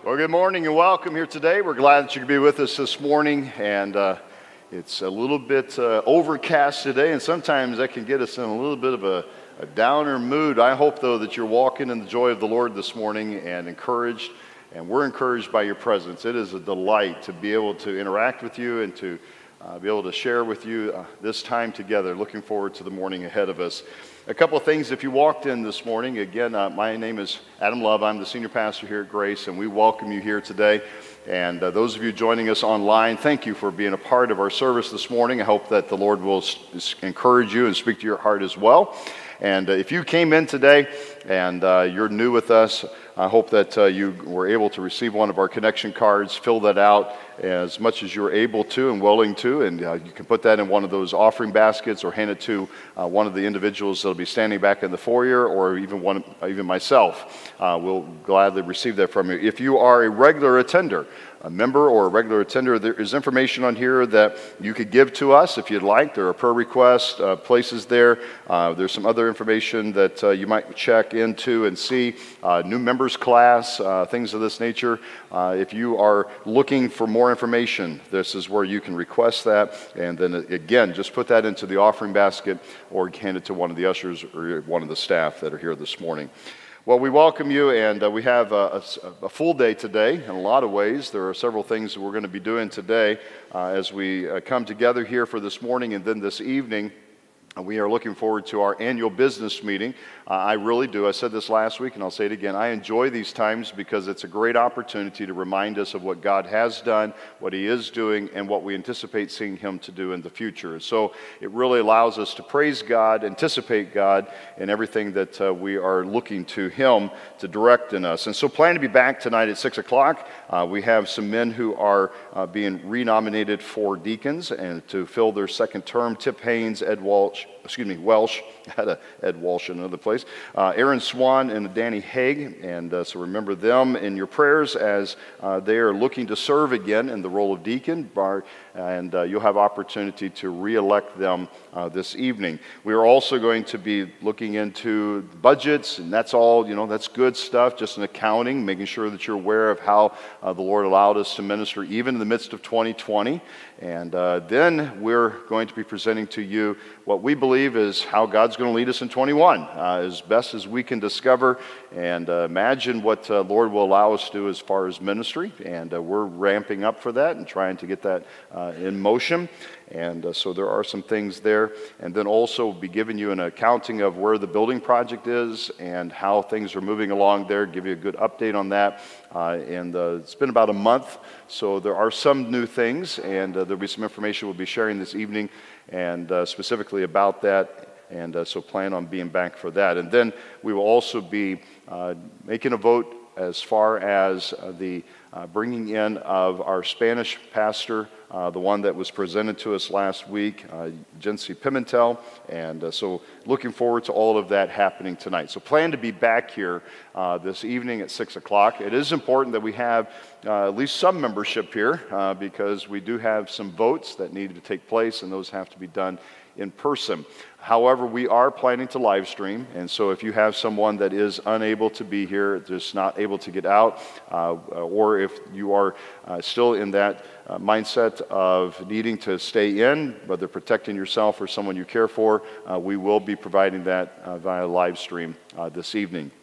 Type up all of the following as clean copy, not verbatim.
Well, good morning and welcome here today. We're glad that you could be with us this morning, and it's a little bit overcast today, and sometimes that can get us in a little bit of a downer mood. I hope, though, that you're walking in the joy of the Lord this morning and encouraged, and we're encouraged by your presence. It is a delight to be able to interact with you and to be able to share with you this time together. Looking forward to the morning ahead of us. A couple of things, if you walked in this morning, again, my name is Adam Love. I'm the senior pastor here at Grace, and we welcome you here today. And those of you joining us online, thank you for being a part of our service this morning. I hope that the Lord will encourage you and speak to your heart as well. And if you came in today and you're new with us, I hope that you were able to receive one of our connection cards, fill that out as much as you're able to and willing to, and you can put that in one of those offering baskets or hand it to one of the individuals that will be standing back in the foyer, or even myself. We'll gladly receive that from you. If you are a regular attender, a member or a regular attender, there is information on here that you could give to us if you'd like. There are prayer requests, places there. There's some other information that you might check into and see. New members class, things of this nature. If you are looking for more information, this is where you can request that. And then again, just put that into the offering basket or hand it to one of the ushers or one of the staff that are here this morning. Well, we welcome you, and we have a full day today in a lot of ways. There are several things that we're going to be doing today as we come together here for this morning, and then this evening. We are looking forward to our annual business meeting. I really do. I said this last week, and I'll say it again. I enjoy these times because it's a great opportunity to remind us of what God has done, what He is doing, and what we anticipate seeing Him to do in the future. So it really allows us to praise God, anticipate God in everything that we are looking to Him to direct in us. And so plan to be back tonight at 6 o'clock. We have some men who are being renominated for deacons and to fill their second term. Tip Haynes, Welsh, I had Ed Walsh in another place, Aaron Swan and Danny Haig, and so remember them in your prayers as they are looking to serve again in the role of deacon, and you'll have opportunity to re-elect them this evening. We are also going to be looking into budgets, and that's all, that's good stuff, just an accounting, making sure that you're aware of how the Lord allowed us to minister even in the midst of 2020. And then we're going to be presenting to you what we believe is how God's going to lead us in 21, as best as we can discover and imagine what the Lord will allow us to do as far as ministry. And we're ramping up for that and trying to get that in motion. And so there are some things there. And then also we'll be giving you an accounting of where the building project is and how things are moving along there, give you a good update on that. And it's been about a month, so there are some new things, and there'll be some information we'll be sharing this evening and specifically about that. And so plan on being back for that. And then we will also be making a vote as far as the bringing in of our Spanish pastor, the one that was presented to us last week, Jency Pimentel, and so looking forward to all of that happening tonight. So plan to be back here this evening at 6 o'clock. It is important that we have at least some membership here because we do have some votes that need to take place, and those have to be done in person. However, we are planning to live stream, and so if you have someone that is unable to be here, just not able to get out, or if you are still in that mindset of needing to stay in, whether protecting yourself or someone you care for, we will be providing that via live stream this evening.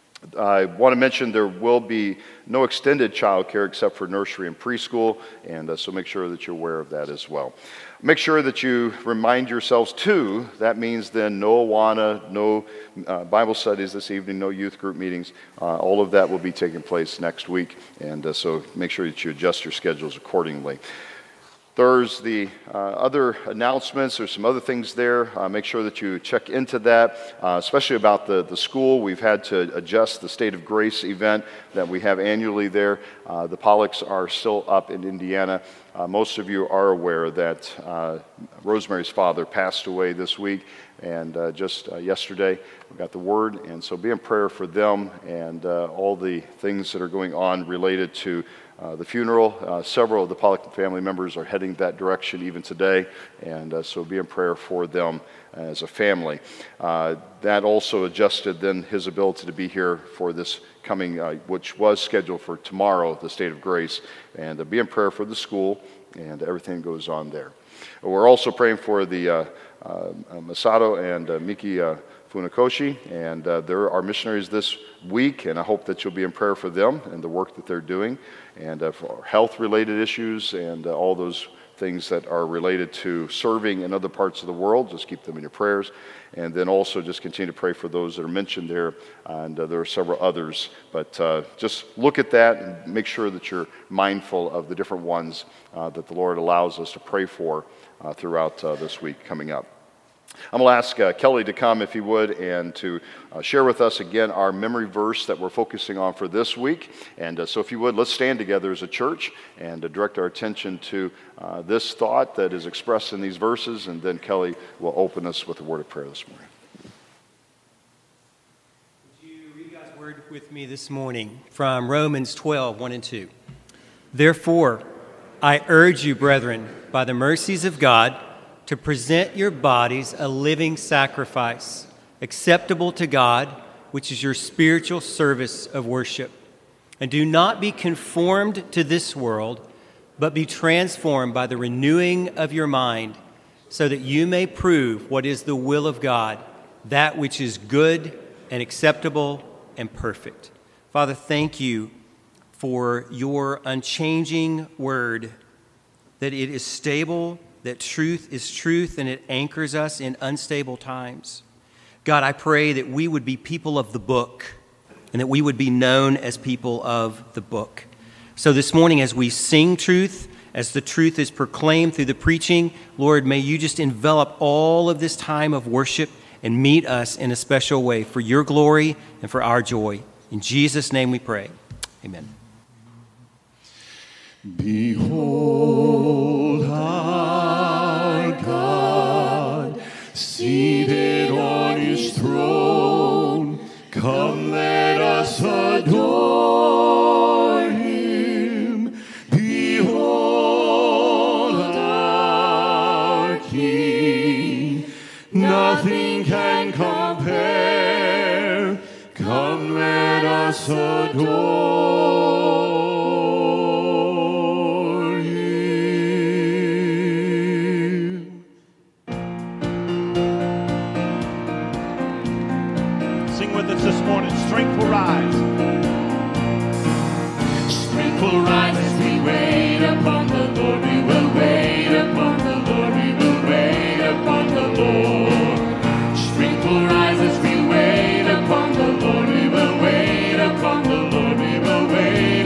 I want to mention there will be no extended child care except for nursery and preschool, and so make sure that you're aware of that as well. Make sure that you remind yourselves too, that means then no Awana, no Bible studies this evening, no youth group meetings. All of that will be taking place next week, and so make sure that you adjust your schedules accordingly. There's the other announcements. There's some other things there. Make sure that you check into that, especially about the school. We've had to adjust the State of Grace event that we have annually there. The Pollocks are still up in Indiana. Most of you are aware that Rosemary's father passed away this week, and just yesterday we got the word, and so be in prayer for them and all the things that are going on related to the funeral. Several of the Pollock family members are heading that direction even today, and so be in prayer for them as a family. That also adjusted then his ability to be here for this coming, which was scheduled for tomorrow, the State of Grace, and be in prayer for the school and everything goes on there. We're also praying for the Masato and Miki Funakoshi, and there are missionaries this week, and I hope that you'll be in prayer for them and the work that they're doing, and for health-related issues and all those things that are related to serving in other parts of the world. Just keep them in your prayers, and then also just continue to pray for those that are mentioned there, and there are several others, but just look at that and make sure that you're mindful of the different ones that the Lord allows us to pray for throughout this week coming up. I'm going to ask Kelly to come, if he would, and to share with us again our memory verse that we're focusing on for this week. And so if you would, let's stand together as a church and direct our attention to this thought that is expressed in these verses, and then Kelly will open us with a word of prayer this morning. Would you read God's word with me this morning from Romans 12, 1 and 2? Therefore, I urge you, brethren, by the mercies of God, to present your bodies a living sacrifice, acceptable to God, which is your spiritual service of worship. And do not be conformed to this world, but be transformed by the renewing of your mind, so that you may prove what is the will of God, that which is good and acceptable and perfect. Father, thank you for your unchanging word, that it is stable, that truth is truth, and it anchors us in unstable times. God, I pray that we would be people of the book, and that we would be known as people of the book. So this morning, as we sing truth, as the truth is proclaimed through the preaching, Lord, may you just envelop all of this time of worship and meet us in a special way for your glory and for our joy. In Jesus' name we pray. Amen. Behold our God, seated on his throne. Come, let us adore him. Behold our King, nothing can compare. Come, let us adore. This morning, strength will rise. Strength will rise as we wait upon the Lord. We will wait upon the Lord. We will wait upon the Lord. Strength will rise as we wait upon the Lord. We will wait upon the Lord. We will wait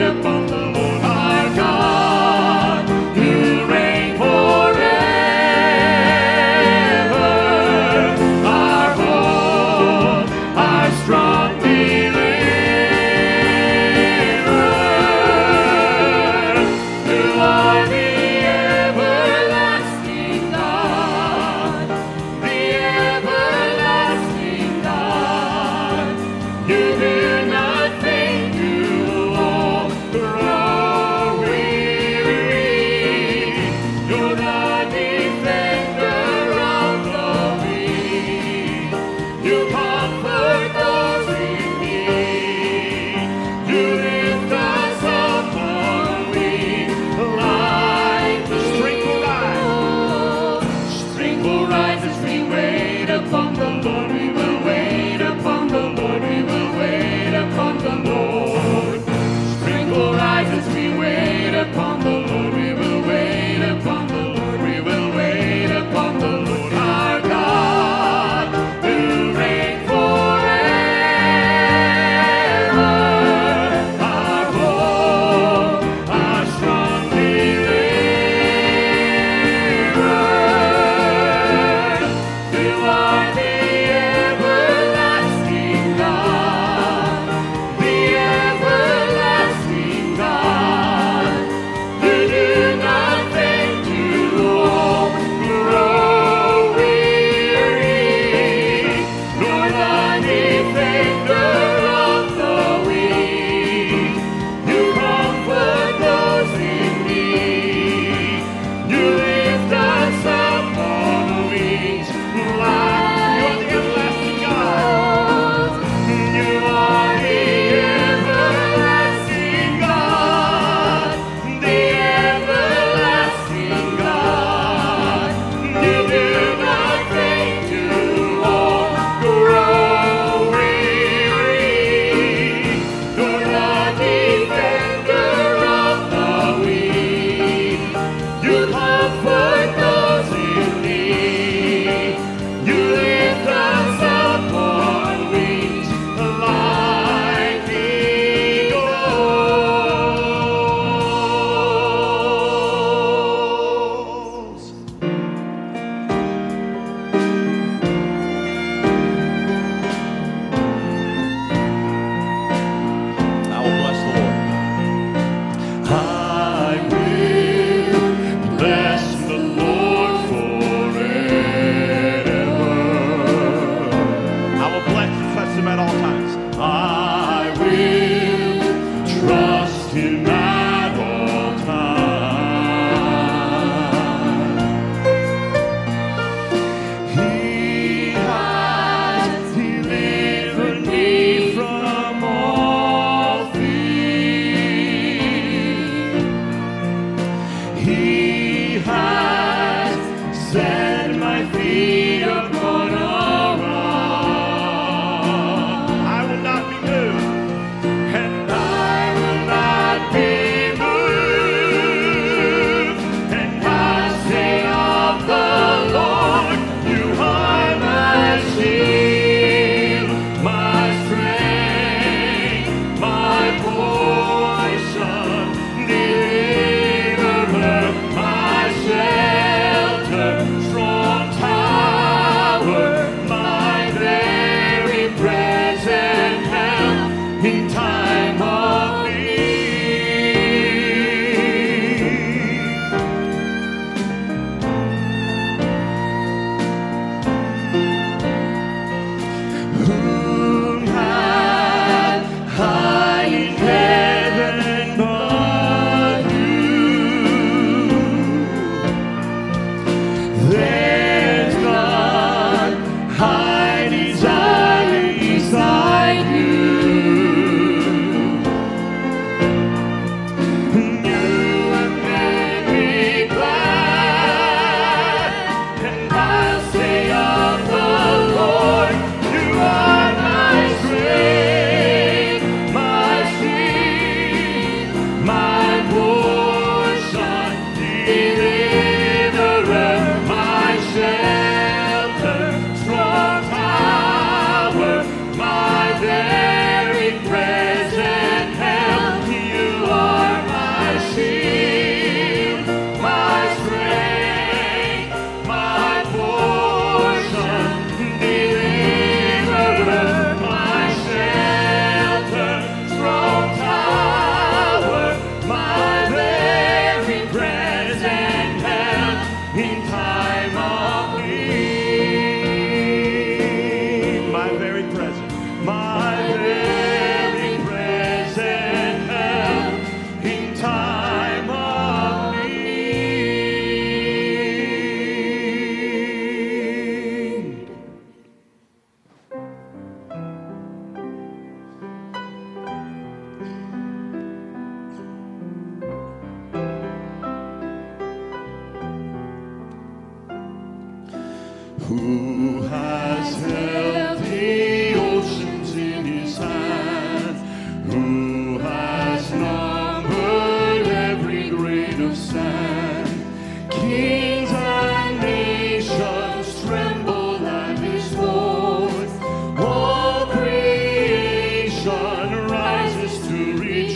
Who has held the oceans in his hand? Who has numbered every grain of sand? Kings and nations tremble at his voice. All creation rises to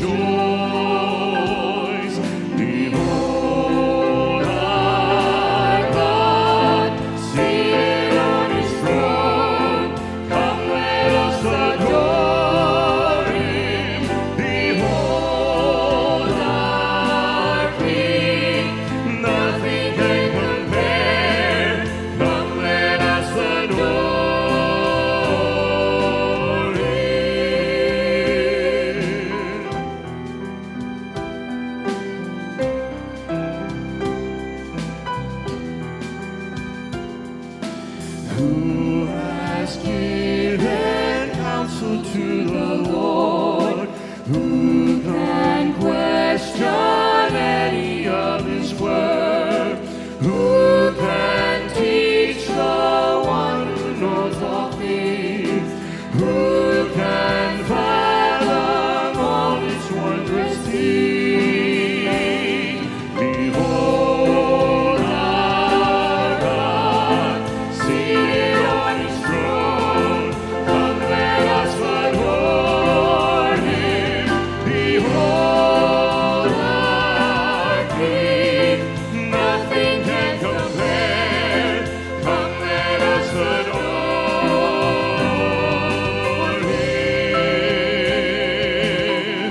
rejoice. Behold our God, seated on his throne. Come, let us adore him. Behold our King, nothing can compare. Come, let us adore him. Who has given counsel to the Lord? Who can question any of his word? Who can teach the one who knows all things? Who can fathom all his wondrous deeds? Behold our God, seated on his throne. Come, let us adore him. Behold our King, nothing can compare. Come, let us adore him.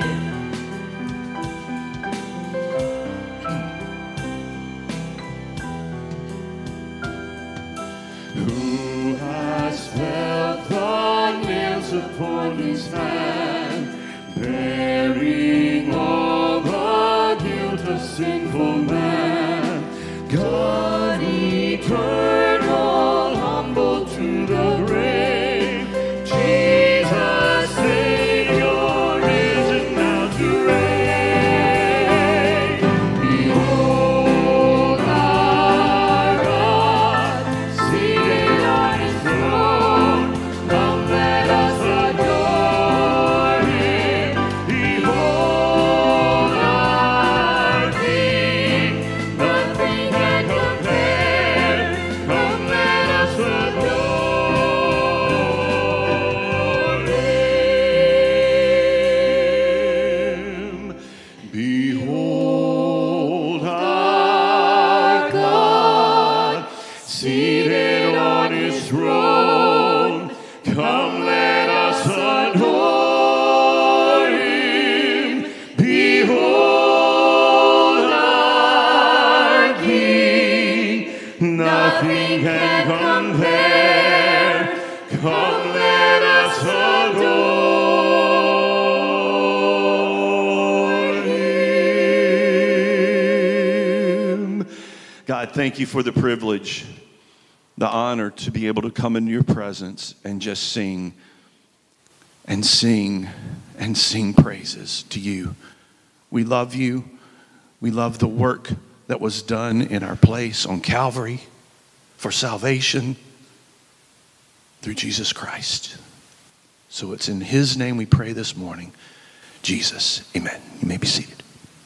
Who has felt the nails upon his hand, bearing all the guilt of sinful man? God eternal, humble to the grave, Jesus Savior, risen now to reign. Behold our God, seated on his throne. Come, let us adore him. Behold our King, nothing can compare. Come, let us adore him. Behold our God, seated on his throne. Come, let us adore him. Behold our King, nothing can compare. Come, let us adore him. God, thank you for the privilege, the honor to be able to come into your presence and just sing and sing and sing praises to you. We love you. We love the work that was done in our place on Calvary for salvation through Jesus Christ. So it's in his name we pray this morning. Jesus, amen. You may be seated.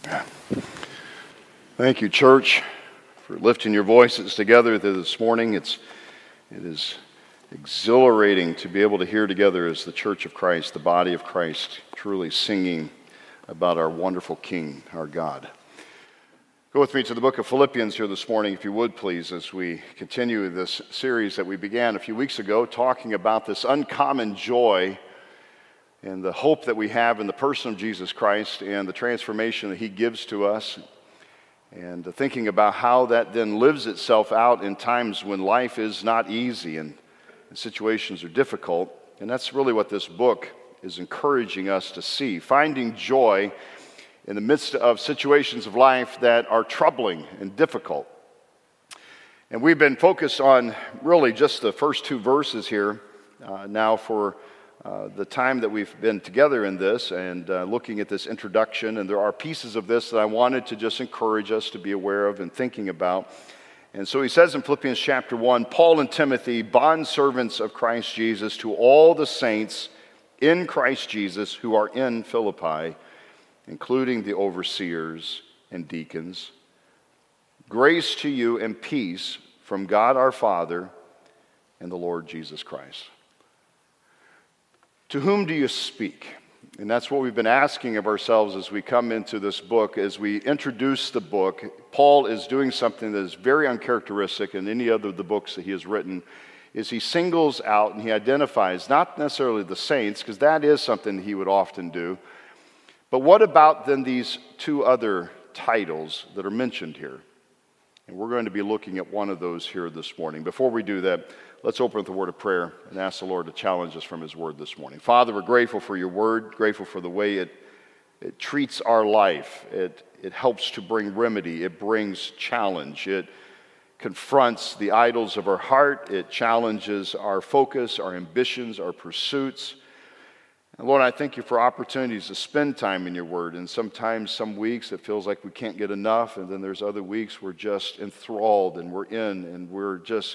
Thank you, church, for lifting your voices together this morning. It is exhilarating to be able to hear together as the church of Christ, the body of Christ, truly singing about our wonderful King, our God. Go with me to the book of Philippians here this morning, if you would, please, as we continue this series that we began a few weeks ago, talking about this uncommon joy and the hope that we have in the person of Jesus Christ and the transformation that he gives to us, and thinking about how that then lives itself out in times when life is not easy and situations are difficult. And that's really what this book is encouraging us to see, finding joy in the midst of situations of life that are troubling and difficult. And we've been focused on really just the first two verses here now for the time that we've been together in this and looking at this introduction. And there are pieces of this that I wanted to just encourage us to be aware of and thinking about. And so he says in Philippians chapter 1, Paul and Timothy, bondservants of Christ Jesus, to all the saints in Christ Jesus who are in Philippi, including the overseers and deacons. Grace to you and peace from God our Father and the Lord Jesus Christ. To whom do you speak? And that's what we've been asking of ourselves as we come into this book. As we introduce the book, Paul is doing something that is very uncharacteristic in any other of the books that he has written, is he singles out and he identifies not necessarily the saints, because that is something he would often do, but what about then these two other titles that are mentioned here? And we're going to be looking at one of those here this morning. Before we do that, let's open with a word of prayer and ask the Lord to challenge us from his word this morning. Father, we're grateful for your word, grateful for the way it treats our life. It helps to bring remedy. It brings challenge. It confronts the idols of our heart. It challenges our focus, our ambitions, our pursuits. And Lord, I thank you for opportunities to spend time in your word. And sometimes, some weeks, it feels like we can't get enough. And then there's other weeks we're just enthralled and we're in and we're just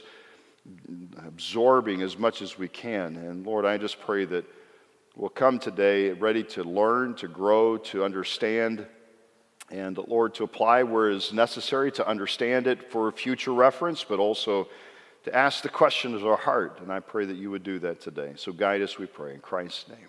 absorbing as much as we can. And Lord, I just pray that we'll come today ready to learn, to grow, to understand, and Lord, to apply where is necessary, to understand it for future reference, but also to ask the questions of our heart. And I pray that you would do that today. So guide us, we pray, in Christ's name.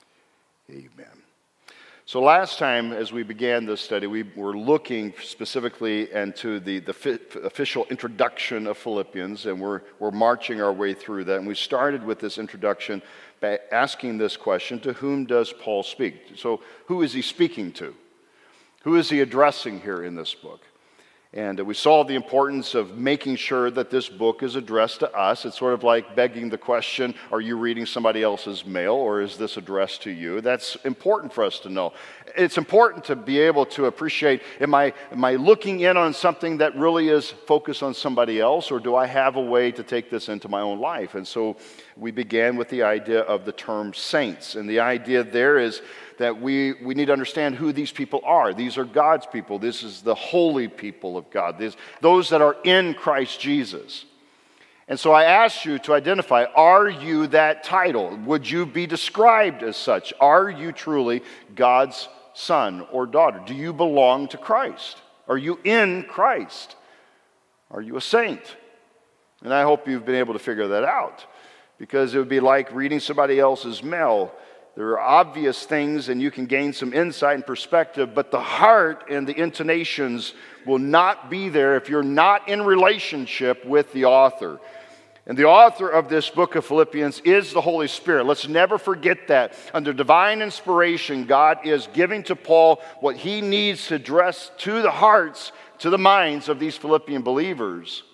Amen. So last time, as we began this study, we were looking specifically into the official introduction of Philippians, and we're marching our way through that. And we started with this introduction by asking this question: to whom does Paul speak? So who is he speaking to? Who is he addressing here in this book? And we saw the importance of making sure that this book is addressed to us. It's sort of like begging the question, are you reading somebody else's mail, or is this addressed to you? That's important for us to know. It's important to be able to appreciate, am I looking in on something that really is focused on somebody else, or do I have a way to take this into my own life? And so we began with the idea of the term saints. And the idea there is that we need to understand who these people are. These are God's people. This is the holy people of God. Those that are in Christ Jesus. And so I asked you to identify, are you that title? Would you be described as such? Are you truly God's son or daughter? Do you belong to Christ? Are you in Christ? Are you a saint? And I hope you've been able to figure that out, because it would be like reading somebody else's mail. There are obvious things and you can gain some insight and perspective, but the heart and the intonations will not be there if you're not in relationship with the author. And the author of this book of Philippians is the Holy Spirit. Let's never forget that. Under divine inspiration, God is giving to Paul what he needs to address to the hearts, to the minds of these Philippian believers.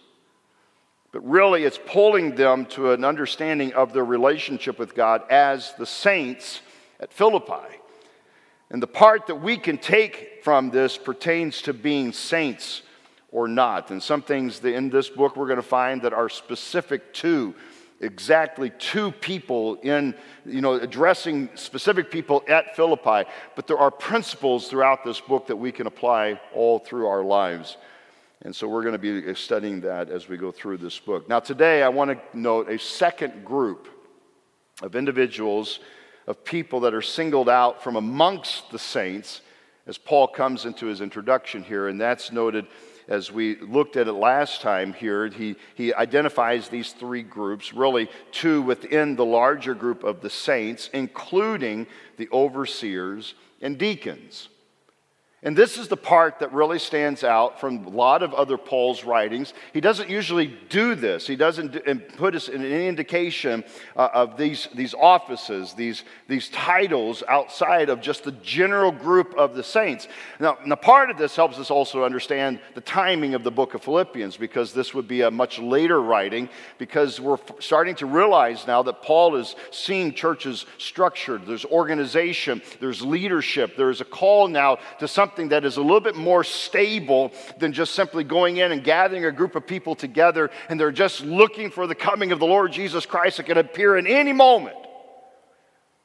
But really, it's pulling them to an understanding of their relationship with God as the saints at Philippi. And the part that we can take from this pertains to being saints or not. And some things in this book we're going to find that are specific to exactly two people in, addressing specific people at Philippi. But there are principles throughout this book that we can apply all through our lives. And so we're going to be studying that as we go through this book. Now today I want to note a second group of individuals, of people that are singled out from amongst the saints as Paul comes into his introduction here. And that's noted as we looked at it last time here. He identifies these three groups, really two within the larger group of the saints, including the overseers and deacons. And this is the part that really stands out from a lot of other Paul's writings. He doesn't usually do this. He doesn't put us in any indication of these offices, these titles outside of just the general group of the saints. Now, part of this helps us also understand the timing of the book of Philippians, because this would be a much later writing, because we're starting to realize now that Paul is seeing churches structured. There's organization, there's leadership, there's a call now to something that is a little bit more stable than just simply going in and gathering a group of people together and they're just looking for the coming of the Lord Jesus Christ that can appear in any moment.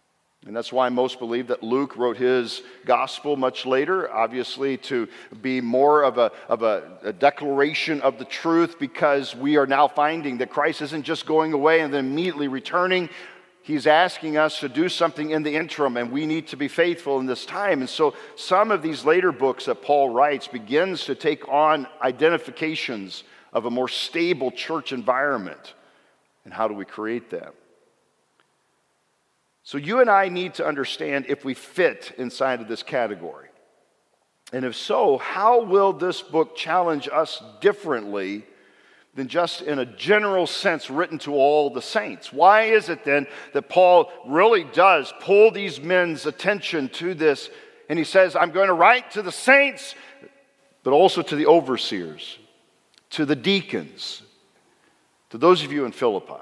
And that's why most believe that Luke wrote his gospel much later, obviously to be more of a declaration of the truth, because we are now finding that Christ isn't just going away and then immediately returning. He's asking us to do something in the interim, and we need to be faithful in this time. And so some of these later books that Paul writes begins to take on identifications of a more stable church environment. And how do we create that? So you and I need to understand if we fit inside of this category. And if so, how will this book challenge us differently than just in a general sense written to all the saints? Why is it then that Paul really does pull these men's attention to this, and he says, I'm going to write to the saints, but also to the overseers, to the deacons, to those of you in Philippi?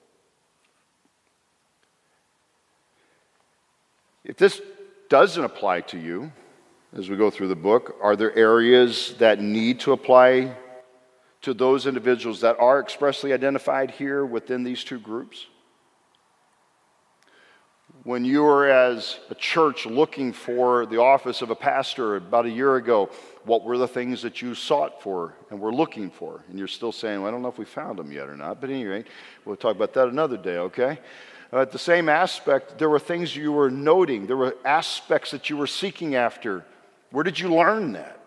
If this doesn't apply to you as we go through the book, are there areas that need to apply to those individuals that are expressly identified here within these two groups? When you were as a church looking for the office of a pastor about a year ago, what were the things that you sought for and were looking for? And you're still saying, well, I don't know if we found them yet or not, but anyway, we'll talk about that another day, okay? At the same aspect, there were things you were noting. There were aspects that you were seeking after. Where did you learn that?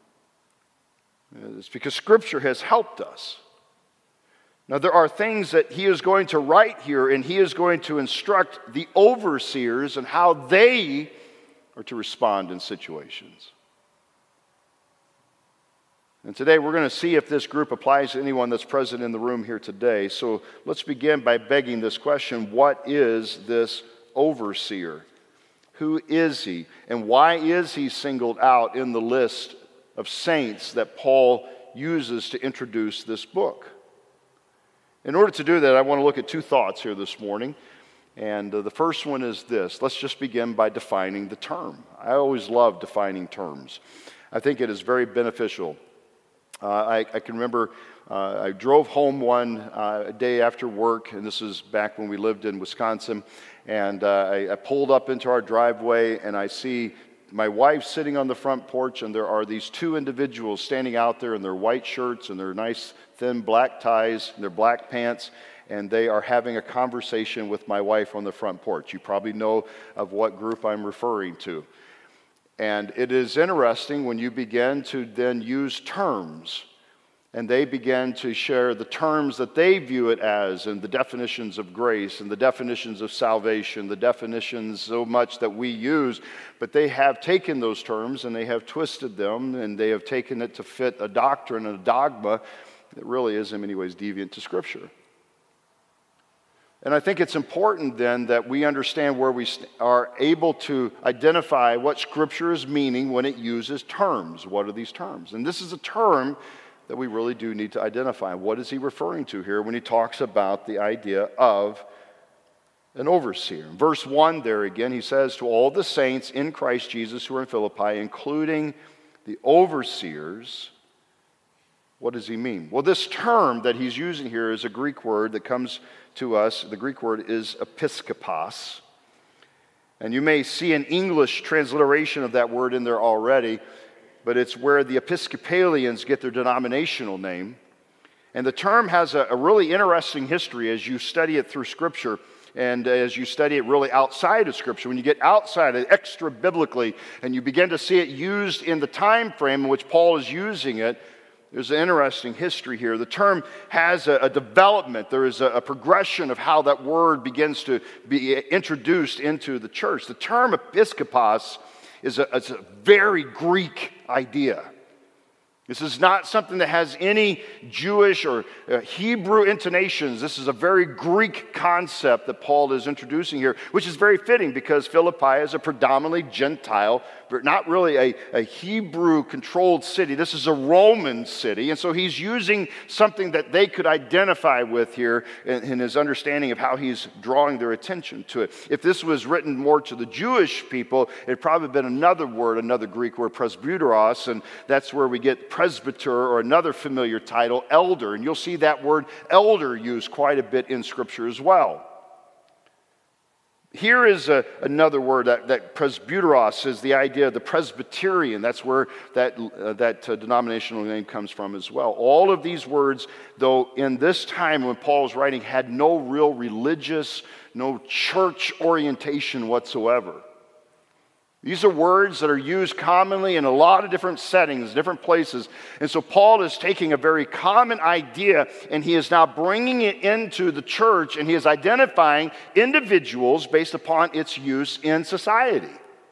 It's because Scripture has helped us. Now, there are things that he is going to write here, and he is going to instruct the overseers on how they are to respond in situations. And today we're going to see if this group applies to anyone that's present in the room here today. So let's begin by begging this question: what is this overseer? Who is he? And why is he singled out in the list of saints that Paul uses to introduce this book? In order to do that, I want to look at two thoughts here this morning. And the first one is this. Let's just begin by defining the term. I always love defining terms. I think it is very beneficial. I can remember I drove home one day after work, and this is back when we lived in Wisconsin, and I pulled up into our driveway, and I see my wife sitting on the front porch, and there are these two individuals standing out there in their white shirts and their nice thin black ties and their black pants, and they are having a conversation with my wife on the front porch. You probably know of what group I'm referring to. And it is interesting when you begin to then use terms, and they begin to share the terms that they view it as, and the definitions of grace, and the definitions of salvation, the definitions so much that we use, but they have taken those terms and they have twisted them, and they have taken it to fit a doctrine and a dogma that really is in many ways deviant to Scripture. And I think it's important then that we understand where we are able to identify what Scripture is meaning when it uses terms. What are these terms? And this is a term that we really do need to identify. What is he referring to here when he talks about the idea of an overseer? In verse 1 there again, he says, to all the saints in Christ Jesus who are in Philippi, including the overseers. What does he mean? Well, this term that he's using here is a Greek word that comes to us. The Greek word is episkopos. And you may see an English transliteration of that word in there already, but it's where the Episcopalians get their denominational name. And the term has a really interesting history as you study it through Scripture and as you study it really outside of Scripture. When you get outside it extra biblically and you begin to see it used in the time frame in which Paul is using it, there's an interesting history here. The term has a development. There is a progression of how that word begins to be introduced into the church. The term episkopos is a very Greek idea. This is not something that has any Jewish or Hebrew intonations. This is a very Greek concept that Paul is introducing here, which is very fitting because Philippi is a predominantly Gentile, but not really a Hebrew-controlled city. This is a Roman city, and so he's using something that they could identify with here in his understanding of how he's drawing their attention to it. If this was written more to the Jewish people, it'd probably been another word, another Greek word, presbyteros, and that's where we get presbyter, or another familiar title, elder. And you'll see that word elder used quite a bit in Scripture as well. Here is another word, that presbyteros is the idea of the Presbyterian. That's where that denominational name comes from as well. All of these words, though, in this time when Paul was writing, had no real religious, no church orientation whatsoever. These are words that are used commonly in a lot of different settings, different places. And so Paul is taking a very common idea and he is now bringing it into the church, and he is identifying individuals based upon its use in society.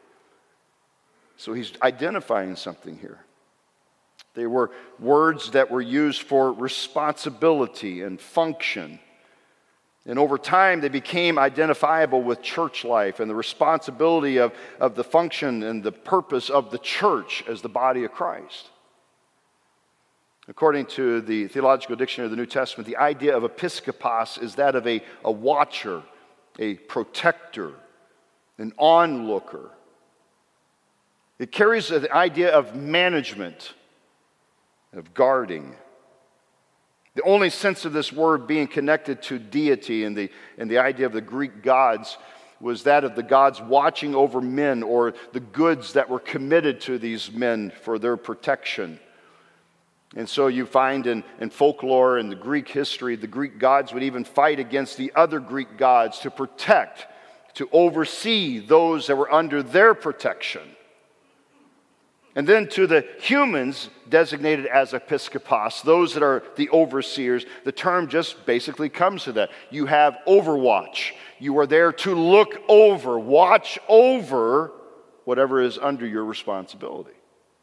So he's identifying something here. They were words that were used for responsibility and function. And over time, they became identifiable with church life and the responsibility of the function and the purpose of the church as the body of Christ. According to the Theological Dictionary of the New Testament, the idea of episkopos is that of a watcher, a protector, an onlooker. It carries the idea of management, of guarding. The only sense of this word being connected to deity and the idea of the Greek gods was that of the gods watching over men, or the goods that were committed to these men for their protection. And so you find in folklore and the Greek history, the Greek gods would even fight against the other Greek gods to protect, to oversee those that were under their protection. And then to the humans designated as episkopos, those that are the overseers, the term just basically comes to that. You have overwatch. You are there to look over, watch over whatever is under your responsibility.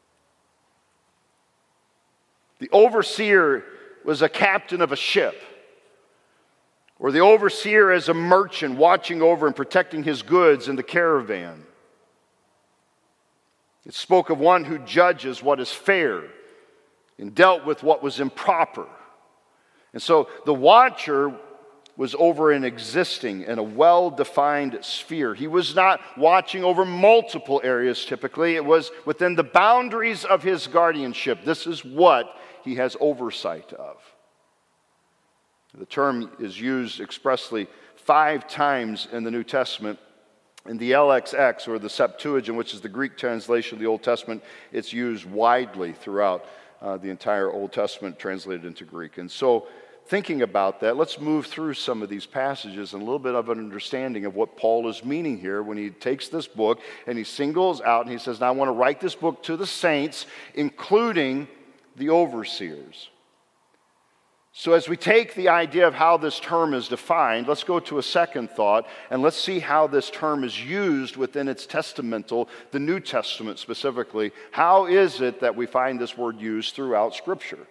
The overseer was a captain of a ship, or the overseer is a merchant watching over and protecting his goods in the caravan. It spoke of one who judges what is fair and dealt with what was improper. And so the watcher was over an existing and a well-defined sphere. He was not watching over multiple areas typically. It was within the boundaries of his guardianship. This is what he has oversight of. The term is used expressly 5 times in the New Testament. In the LXX, or the Septuagint, which is the Greek translation of the Old Testament, it's used widely throughout the entire Old Testament translated into Greek. And so, thinking about that, let's move through some of these passages and a little bit of an understanding of what Paul is meaning here when he takes this book and he singles out and he says, now I want to write this book to the saints, including the overseers. So as we take the idea of how this term is defined, let's go to a second thought, and let's see how this term is used within its testamental, the New Testament specifically. How is it that we find this word used throughout Scripture?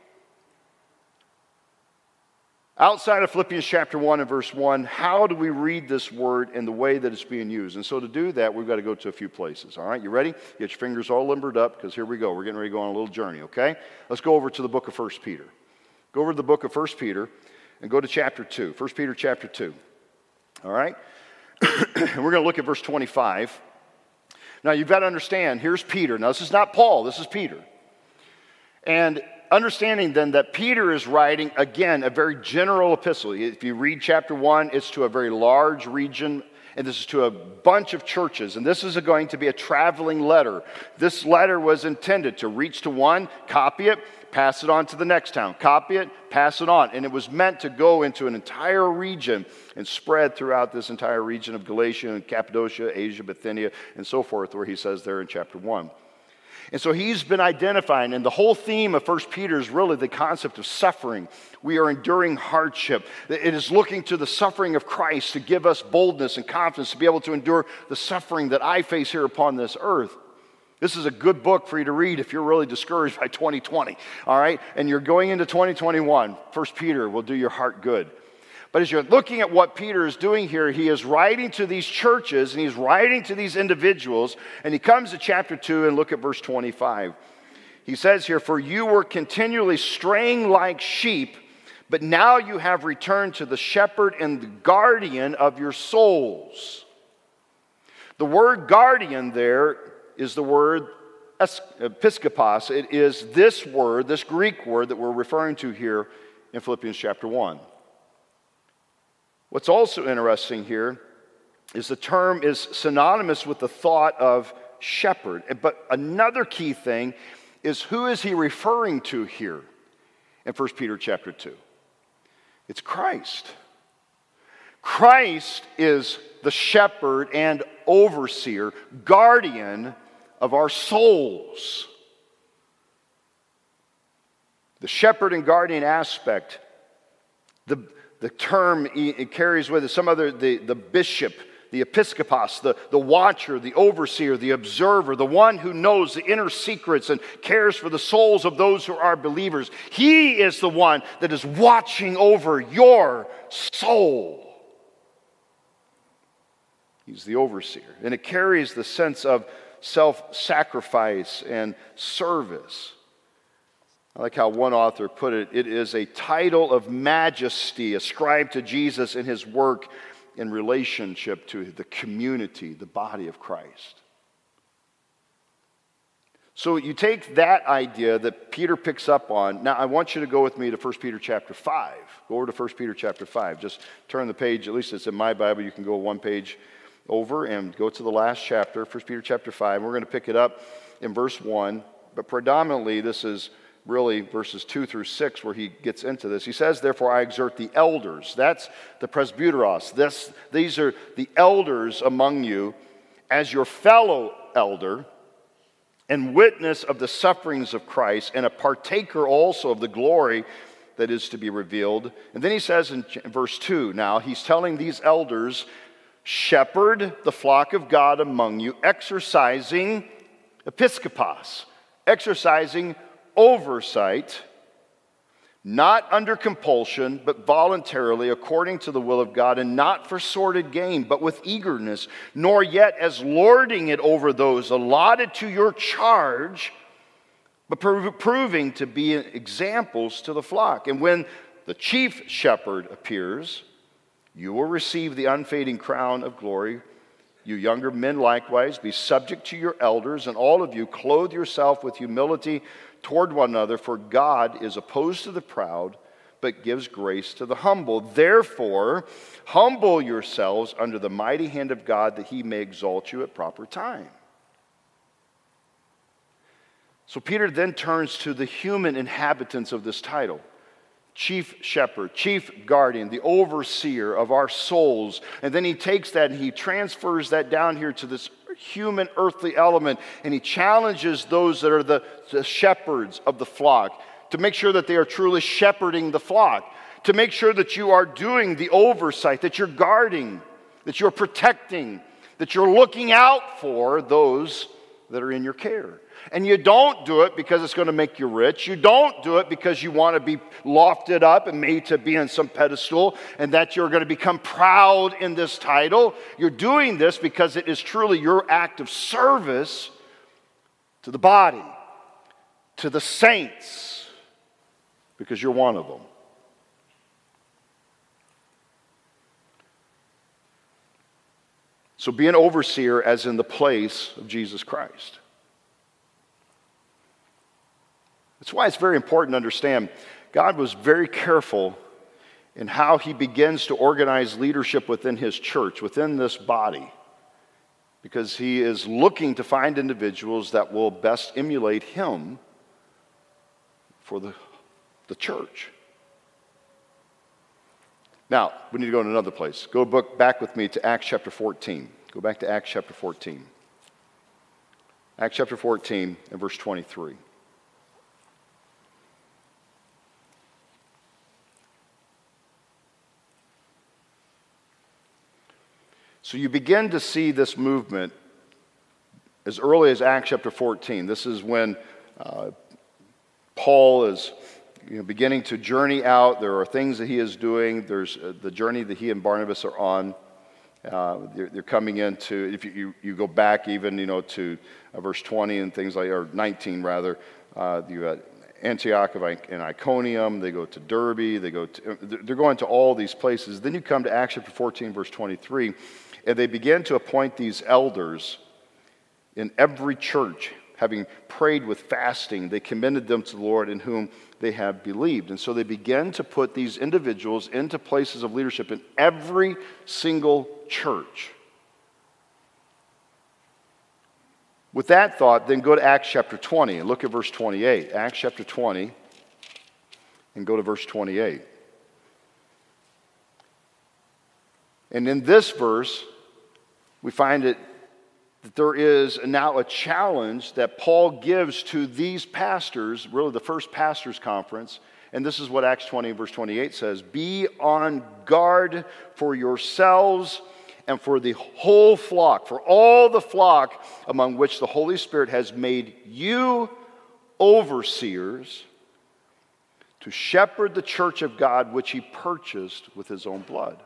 Outside of Philippians chapter 1 and verse 1, how do we read this word in the way that it's being used? And so to do that, we've got to go to a few places. All right, you ready? Get your fingers all limbered up, because here we go. We're getting ready to go on a little journey, okay? Let's go over to the book of 1 Peter. Go over to the book of 1 Peter and go to chapter 2. 1 Peter chapter 2. All right? And we're going to look at verse 25. Now, you've got to understand, here's Peter. Now, this is not Paul. This is Peter. And understanding then that Peter is writing, again, a very general epistle. If you read chapter 1, it's to a very large region, and this is to a bunch of churches. And this is going to be a traveling letter. This letter was intended to reach to one, copy it, pass it on to the next town. Copy it, pass it on. And it was meant to go into an entire region and spread throughout this entire region of Galatia and Cappadocia, Asia, Bithynia, and so forth, where he says there in chapter 1. And so he's been identifying, and the whole theme of 1 Peter is really the concept of suffering. We are enduring hardship. It is looking to the suffering of Christ to give us boldness and confidence to be able to endure the suffering that I face here upon this earth. This is a good book for you to read if you're really discouraged by 2020, all right? And you're going into 2021. 1 Peter will do your heart good. But as you're looking at what Peter is doing here, he is writing to these churches and he's writing to these individuals. And he comes to chapter 2 and look at verse 25. He says here, "For you were continually straying like sheep, but now you have returned to the shepherd and the guardian of your souls." The word guardian there is the word episkopos. It is this word, this Greek word that we're referring to here in Philippians chapter 1. What's also interesting here is the term is synonymous with the thought of shepherd. But another key thing is, who is he referring to here in 1 Peter chapter 2? It's Christ. Christ is the shepherd and overseer, guardian of our souls. The shepherd and guardian aspect, the term it carries with it some other, the bishop, the episkopos, the watcher, the overseer, the observer, the one who knows the inner secrets and cares for the souls of those who are believers. He is the one that is watching over your soul. He's the overseer. And it carries the sense of self-sacrifice and service. I like how one author put it, it is a title of majesty ascribed to Jesus in his work in relationship to the community, the body of Christ. So you take that idea that Peter picks up on. Now I want you to go with me to 1 Peter chapter 5. Go over to 1 Peter chapter 5. Just turn the page, at least it's in my Bible, you can go one page over and go to the last chapter, 1 Peter chapter 5. We're going to pick it up in verse 1, but predominantly this is really verses 2 through 6 where he gets into this. He says, therefore I exhort the elders. That's the presbyteros. These are the elders among you, as your fellow elder and witness of the sufferings of Christ, and a partaker also of the glory that is to be revealed. And then he says in verse 2, now he's telling these elders, shepherd the flock of God among you, exercising episkopos, exercising oversight, not under compulsion, but voluntarily, according to the will of God, and not for sordid gain, but with eagerness, nor yet as lording it over those allotted to your charge, but proving to be examples to the flock. And when the chief shepherd appears, you will receive the unfading crown of glory. You younger men likewise, be subject to your elders, and all of you clothe yourself with humility toward one another, for God is opposed to the proud, but gives grace to the humble. Therefore, humble yourselves under the mighty hand of God, that he may exalt you at proper time. So Peter then turns to the human inhabitants of this title. Chief shepherd, chief guardian, the overseer of our souls. And then he takes that and he transfers that down here to this human earthly element, and he challenges those that are the shepherds of the flock to make sure that they are truly shepherding the flock, to make sure that you are doing the oversight, that you're guarding, that you're protecting, that you're looking out for those that are in your care. And you don't do it because it's going to make you rich. You don't do it because you want to be lofted up and made to be on some pedestal and that you're going to become proud in this title. You're doing this because it is truly your act of service to the body, to the saints, because you're one of them. So be an overseer as in the place of Jesus Christ. That's why it's very important to understand God was very careful in how he begins to organize leadership within his church, within this body, because he is looking to find individuals that will best emulate him for the church. Now, we need to go to another place. Go back with me to Acts chapter 14. Go back to Acts chapter 14. Acts chapter 14 and verse 23. So you begin to see this movement as early as Acts chapter 14. This is when Paul is beginning to journey out. There are things that he is doing. There's the journey that he and Barnabas are on. They're coming into, if you go back even to verse 20 and things like, or 19 rather, you got Antioch and Iconium. They go to Derbe. They're going to all these places. Then you come to Acts chapter 14 verse 23. And they began to appoint these elders in every church, having prayed with fasting. They commended them to the Lord in whom they have believed. And so they began to put these individuals into places of leadership in every single church. With that thought, then go to Acts chapter 20 and look at verse 28. Acts chapter 20 and go to verse 28. And in this verse, we find that there is now a challenge that Paul gives to these pastors, really the first pastors' conference. And this is what Acts 20 verse 28 says: "Be on guard for yourselves and for the whole flock, for all the flock among which the Holy Spirit has made you overseers, to shepherd the church of God which he purchased with his own blood."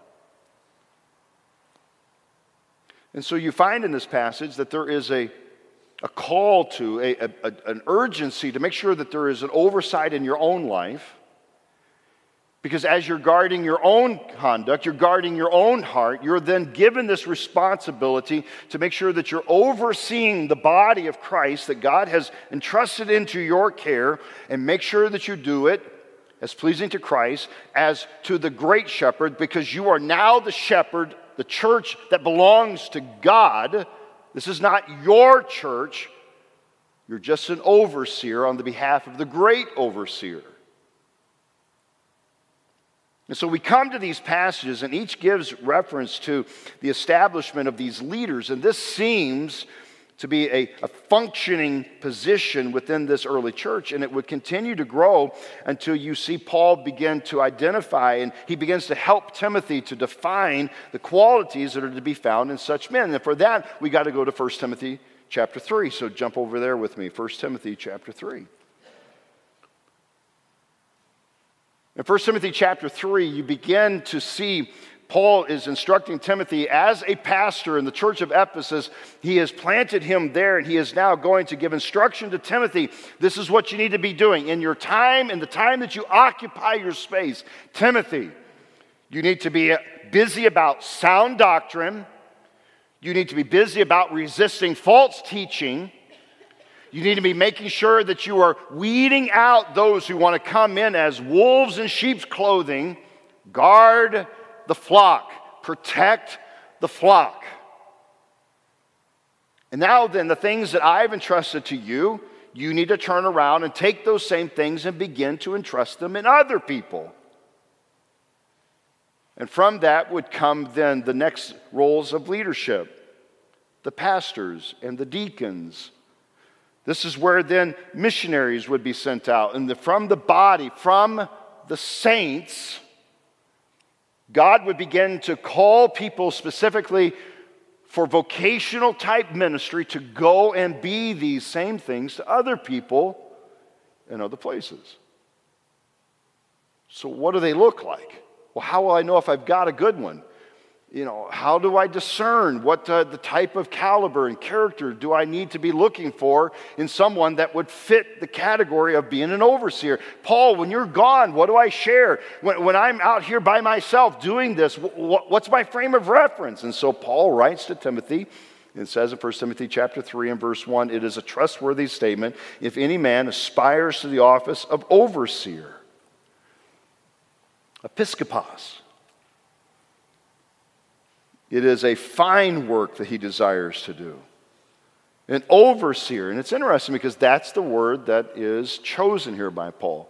And so you find in this passage that there is a call to, an urgency to make sure that there is an oversight in your own life. Because as you're guarding your own conduct, you're guarding your own heart, you're then given this responsibility to make sure that you're overseeing the body of Christ that God has entrusted into your care, and make sure that you do it as pleasing to Christ, as to the great shepherd, because you are now the shepherd, the church that belongs to God. This is not your church. You're just an overseer on the behalf of the great overseer. And so we come to these passages, and each gives reference to the establishment of these leaders. And this seems to be a functioning position within this early church. And it would continue to grow until you see Paul begin to identify, and he begins to help Timothy to define the qualities that are to be found in such men. And for that, we got to go to 1 Timothy chapter 3. So jump over there with me, 1 Timothy chapter 3. In 1 Timothy chapter 3, you begin to see Paul is instructing Timothy as a pastor in the church of Ephesus. He has planted him there, and he is now going to give instruction to Timothy. This is what you need to be doing in your time, in the time that you occupy your space. Timothy, you need to be busy about sound doctrine. You need to be busy about resisting false teaching. You need to be making sure that you are weeding out those who want to come in as wolves in sheep's clothing. Guard the flock. Protect the flock. And now then, the things that I've entrusted to you, you need to turn around and take those same things and begin to entrust them in other people. And from that would come then the next roles of leadership. The pastors and the deacons. This is where then missionaries would be sent out. And from the body, from the saints, God would begin to call people specifically for vocational type ministry to go and be these same things to other people in other places. So what do they look like? Well, how will I know if I've got a good one? You know, how do I discern what the type of caliber and character do I need to be looking for in someone that would fit the category of being an overseer? Paul, when you're gone, what do I share? When I'm out here by myself doing this, what's my frame of reference? And so Paul writes to Timothy, and says in 1 Timothy chapter 3 and verse 1, "It is a trustworthy statement if any man aspires to the office of overseer." Episkopos. It is a fine work that he desires to do. An overseer. And it's interesting because that's the word that is chosen here by Paul.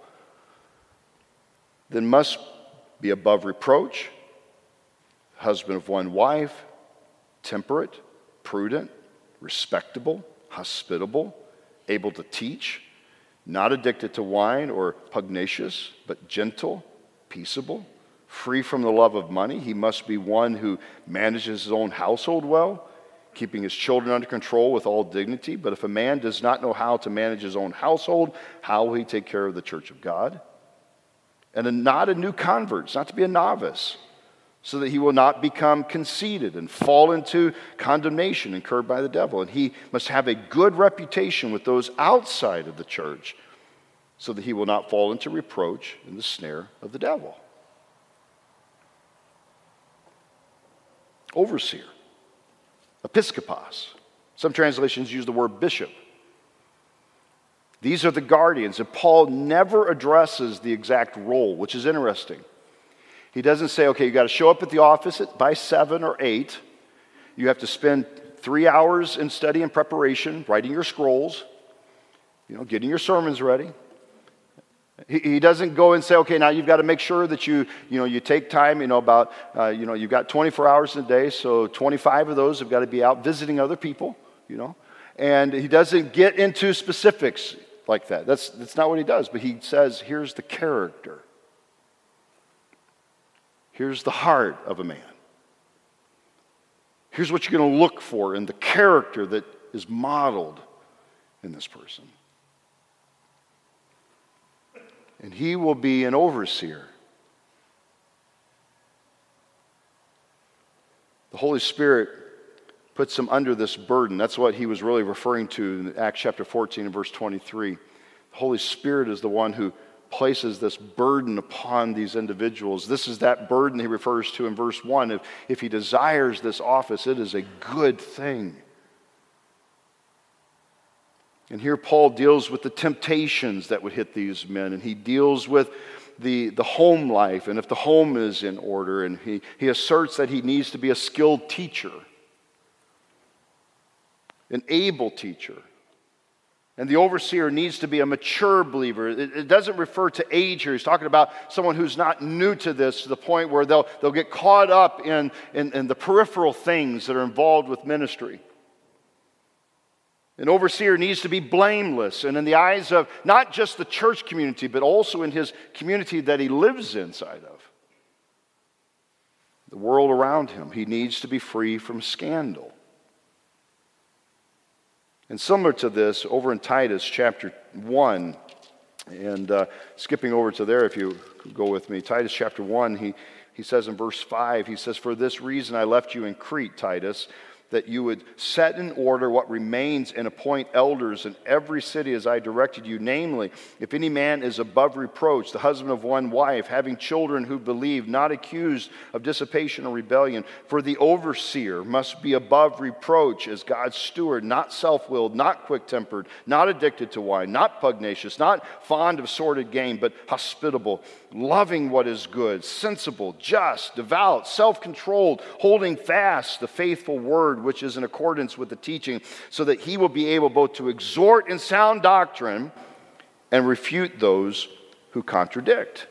Then must be above reproach, husband of one wife, temperate, prudent, respectable, hospitable, able to teach, not addicted to wine or pugnacious, but gentle, peaceable, free from the love of money. He must be one who manages his own household well, keeping his children under control with all dignity. But if a man does not know how to manage his own household, how will he take care of the church of God? And not a new convert, it's not to be a novice, so that he will not become conceited and fall into condemnation incurred by the devil. And he must have a good reputation with those outside of the church, so that he will not fall into reproach and the snare of the devil. Overseer, episkopos. Some translations use the word bishop. These are the guardians, and Paul never addresses the exact role, which is interesting. He doesn't say, okay, you got to show up at the office by 7 or 8. You have to spend 3 hours in study and preparation, writing your scrolls, getting your sermons ready. He doesn't go and say, okay, now you've got to make sure that you take time, you've got 24 hours in a day, so 25 of those have got to be out visiting other people, And he doesn't get into specifics like that. That's not what he does, but he says, here's the character. Here's the heart of a man. Here's what you're going to look for in the character that is modeled in this person. And he will be an overseer. The Holy Spirit puts him under this burden. That's what he was really referring to in Acts chapter 14 and verse 23. The Holy Spirit is the one who places this burden upon these individuals. This is that burden he refers to in verse 1. If he desires this office, it is a good thing. And here Paul deals with the temptations that would hit these men, and he deals with the home life, and if the home is in order, and he asserts that he needs to be a skilled teacher, an able teacher. And the overseer needs to be a mature believer. It doesn't refer to age here. He's talking about someone who's not new to this, to the point where they'll get caught up in the peripheral things that are involved with ministry. An overseer needs to be blameless, and in the eyes of not just the church community, but also in his community that he lives inside of, the world around him. He needs to be free from scandal. And similar to this, over in Titus chapter 1, and skipping over to there if you go with me, Titus chapter 1, he says in verse 5, he says, "For this reason I left you in Crete, Titus, that you would set in order what remains and appoint elders in every city as I directed you. Namely, if any man is above reproach, the husband of one wife, having children who believe, not accused of dissipation or rebellion. For the overseer must be above reproach as God's steward, not self-willed, not quick-tempered, not addicted to wine, not pugnacious, not fond of sordid gain, but hospitable, loving what is good, sensible, just, devout, self-controlled, holding fast the faithful word which is in accordance with the teaching, so that he will be able both to exhort in sound doctrine and refute those who contradict."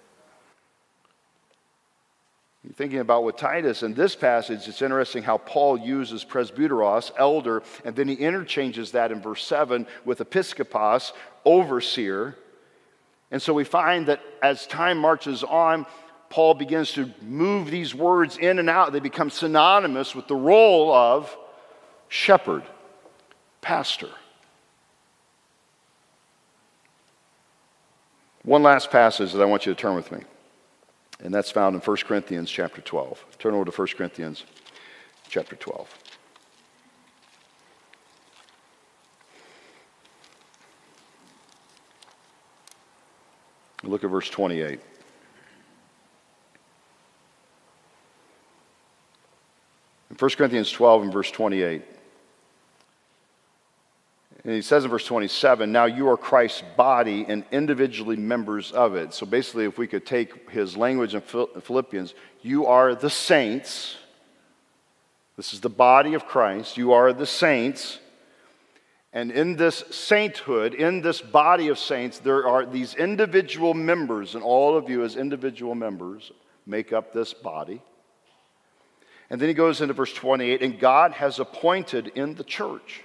You're thinking about with Titus in this passage, it's interesting how Paul uses presbyteros, elder, and then he interchanges that in verse 7 with episkopos, overseer. And so we find that as time marches on, Paul begins to move these words in and out. They become synonymous with the role of shepherd, pastor. One last passage that I want you to turn with me, and that's found in 1 Corinthians chapter 12. Turn over to 1 Corinthians chapter 12. Look at verse 28. In 1 Corinthians 12 and verse 28, and he says in verse 27, "Now you are Christ's body and individually members of it." So basically, if we could take his language in Philippians, you are the saints. This is the body of Christ. You are the saints. And in this sainthood, in this body of saints, there are these individual members, and all of you as individual members make up this body. And then he goes into verse 28, "And God has appointed in the church,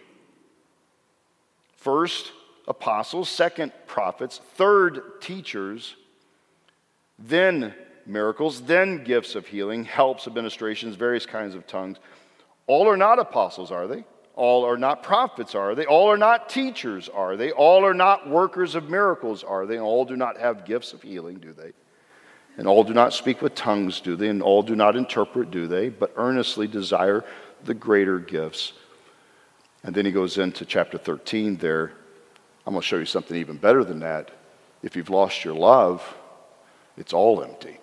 first apostles, second prophets, third teachers, then miracles, then gifts of healing, helps, administrations, various kinds of tongues. All are not apostles, are they? All are not prophets, are they? All are not teachers, are they? All are not workers of miracles, are they? All do not have gifts of healing, do they? And all do not speak with tongues, do they? And all do not interpret, do they? But earnestly desire the greater gifts." And then he goes into chapter 13 there. I'm going to show you something even better than that. If you've lost your love, it's all empty.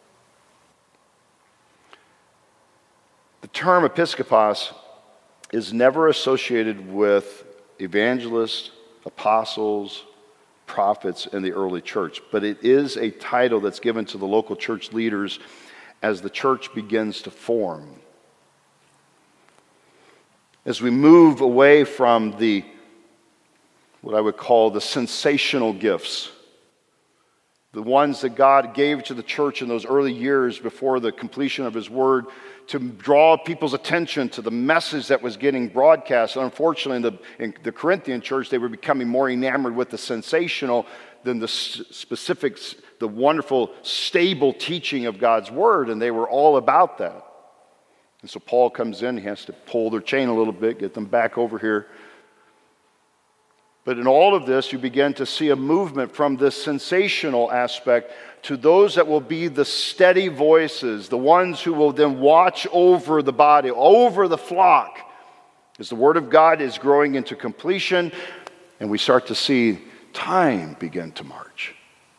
The term episkopos is never associated with evangelists, apostles, prophets in the early church, but it is a title that's given to the local church leaders as the church begins to form. As we move away from what I would call the sensational gifts, the ones that God gave to the church in those early years before the completion of His Word to draw people's attention to the message that was getting broadcast. And unfortunately, in the Corinthian church, they were becoming more enamored with the sensational than the specifics, the wonderful, stable teaching of God's Word, and they were all about that. And so Paul comes in, he has to pull their chain a little bit, get them back over here. But in all of this, you begin to see a movement from this sensational aspect to those that will be the steady voices, the ones who will then watch over the body, over the flock, as the Word of God is growing into completion, and we start to see time begin to march.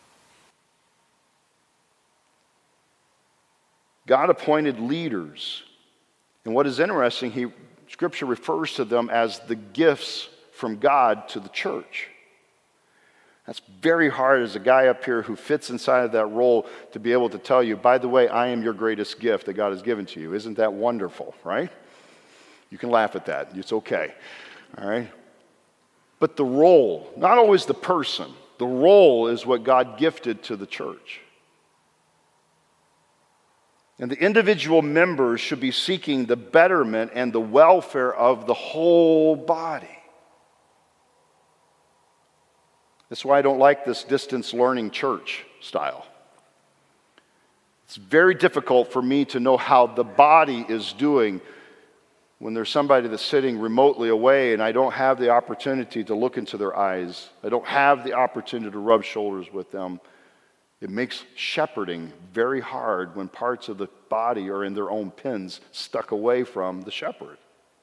God appointed leaders. And what is interesting, Scripture refers to them as the gifts from God to the church. That's very hard as a guy up here who fits inside of that role to be able to tell you, by the way, I am your greatest gift that God has given to you. Isn't that wonderful, right? You can laugh at that. It's okay, all right? But the role, not always the person, the role is what God gifted to the church. And the individual members should be seeking the betterment and the welfare of the whole body. That's why I don't like this distance learning church style. It's very difficult for me to know how the body is doing when there's somebody that's sitting remotely away and I don't have the opportunity to look into their eyes. I don't have the opportunity to rub shoulders with them. It makes shepherding very hard when parts of the body are in their own pens, stuck away from the shepherd.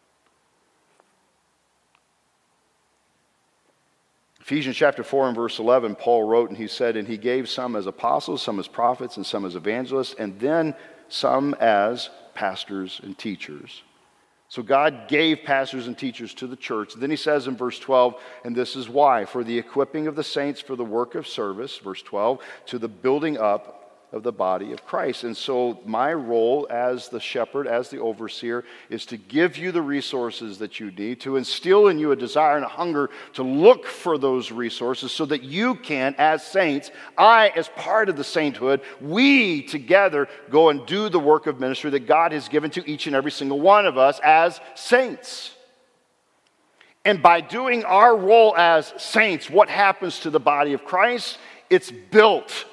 Ephesians chapter 4 and verse 11, Paul wrote and he said, and he gave some as apostles, some as prophets, and some as evangelists, and then some as pastors and teachers. So God gave pastors and teachers to the church. Then he says in verse 12, and this is why, for the equipping of the saints for the work of service, verse 12, to the building up of the body of Christ. And so my role as the shepherd, as the overseer, is to give you the resources that you need, to instill in you a desire and a hunger to look for those resources so that you can, as saints, I as part of the sainthood, we together go and do the work of ministry that God has given to each and every single one of us as saints. And by doing our role as saints, what happens to the body of Christ? It's built.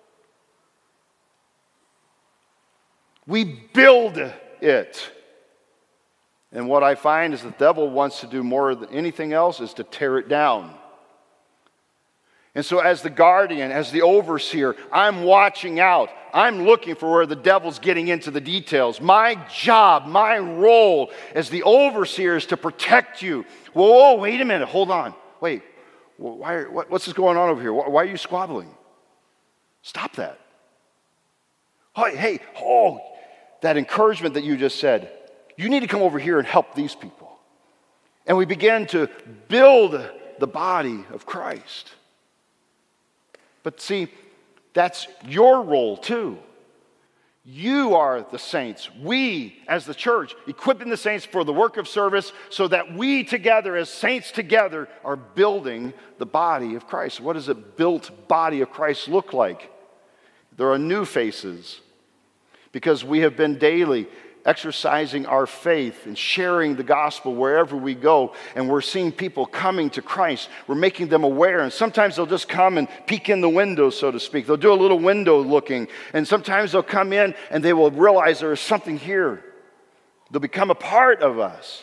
We build it. And what I find is the devil wants to do more than anything else is to tear it down. And so as the guardian, as the overseer, I'm watching out. I'm looking for where the devil's getting into the details. My job, my role as the overseer is to protect you. Whoa, wait a minute, hold on. Wait, what's going on over here? Why are you squabbling? Stop that. Hey, that encouragement that you just said, you need to come over here and help these people. And we began to build the body of Christ. But see, that's your role too. You are the saints. We, as the church, equipping the saints for the work of service so that we together, as saints together, are building the body of Christ. What does a built body of Christ look like? There are new faces. Because we have been daily exercising our faith and sharing the gospel wherever we go, and we're seeing people coming to Christ. We're making them aware, and sometimes they'll just come and peek in the window, so to speak. They'll do a little window looking, and sometimes they'll come in and they will realize there is something here. They'll become a part of us.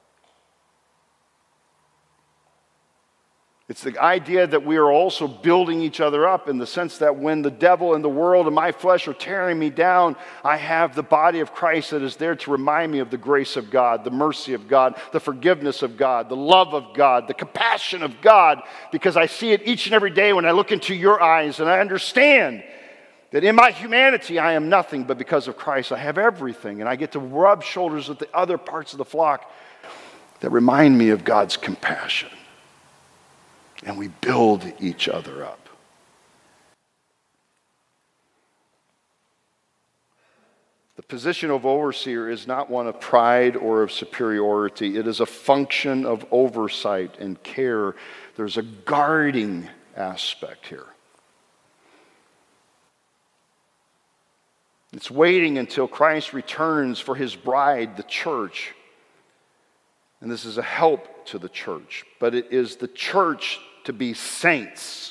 It's the idea that we are also building each other up in the sense that when the devil and the world and my flesh are tearing me down, I have the body of Christ that is there to remind me of the grace of God, the mercy of God, the forgiveness of God, the love of God, the compassion of God, because I see it each and every day when I look into your eyes and I understand that in my humanity I am nothing, but because of Christ I have everything, and I get to rub shoulders with the other parts of the flock that remind me of God's compassion. And we build each other up. The position of overseer is not one of pride or of superiority. It is a function of oversight and care. There's a guarding aspect here. It's waiting until Christ returns for his bride, the church. And this is a help to the church. But it is the church to be saints.